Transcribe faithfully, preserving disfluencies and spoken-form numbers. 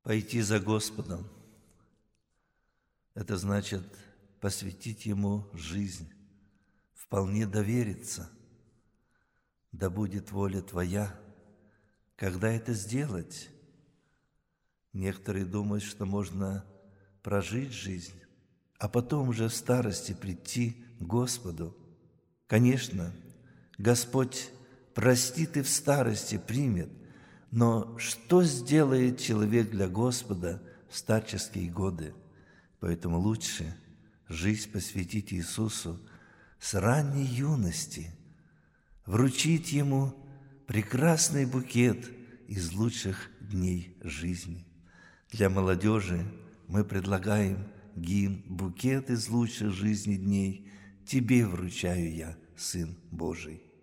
Пойти за Господом – это значит посвятить Ему жизнь, вполне довериться. Да будет воля Твоя. Когда это сделать? Некоторые думают, что можно прожить жизнь, а потом уже в старости прийти к Господу. Конечно, Господь простит и в старости примет, но что сделает человек для Господа в старческие годы? Поэтому лучше жизнь посвятить Иисусу с ранней юности, вручить Ему прекрасный букет из лучших дней жизни. Для молодежи мы предлагаем гимн «Букет из лучших жизни дней, Тебе вручаю я, Сын Божий».